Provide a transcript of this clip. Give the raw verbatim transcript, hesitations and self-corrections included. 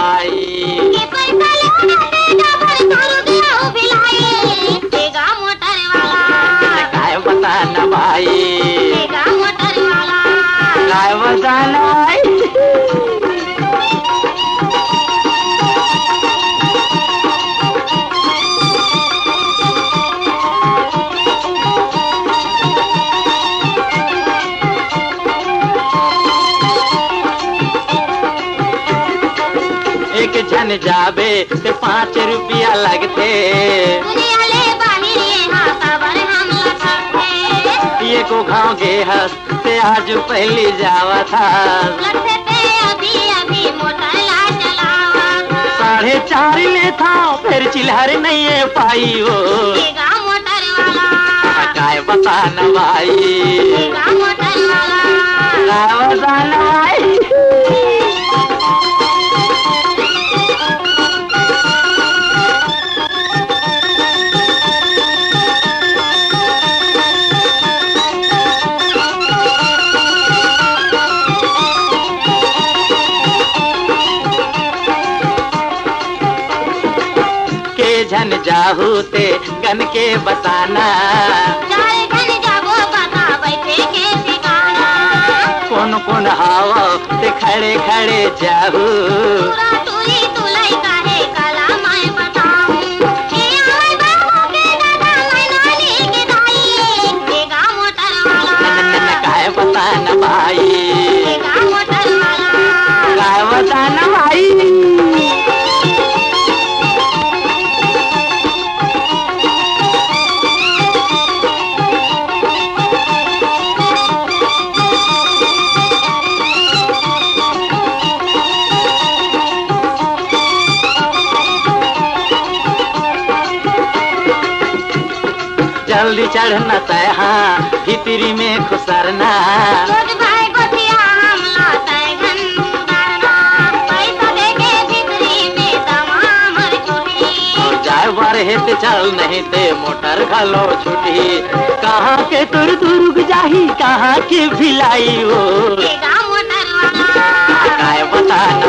नवाई। के पैसा लेना तेजा भर तोर दिया भिलाई देगा मोटर वाला। काय बता नवाई देगा मोटर वाला। काय बता नवाई। एक जन जाबे ते पाँच रुपया लगते। दुनिया ले बाहिर यहाँ खबर हम लखते। ये को गाँव गे हस ते आज पहली जावा था। लखते पे अभी अभी मोटर ला चलावा था। साढ़े चार ले था फिर चिल्हर नहीं है पाई हो। देगा मोटर वाला। काय बता नवाई। देगा मोटर वाला। काय बता नवाई। झन जाहू ते गन के बताना। चार घन जाबो बता बैठे के ठिकाना। कौन कौन हावा ते खड़े खड़े जाहू। पूरा टूरी तुलाई काहे काला मैं बताऊं। ए आए बाबू के दादा मैं नानी के दाई देगा मोटर वाला। न काय बता न भाई। देगा मोटर वाला। काय बता न भाई। जल्दी चढ़ना तैहा भीतरी में खुसरना। छोट भाई गोतिया हमला तय घन उड़ाना। पैसा देके भीतरी में तमाम हर छुट्टी। और जाए बार हेते चल नहीं ते मोटर घलो छुटी। कहाँ के तुर तुरुग जाही कहाँ के भिलाई हो। देगा मोटर वाला। काय बता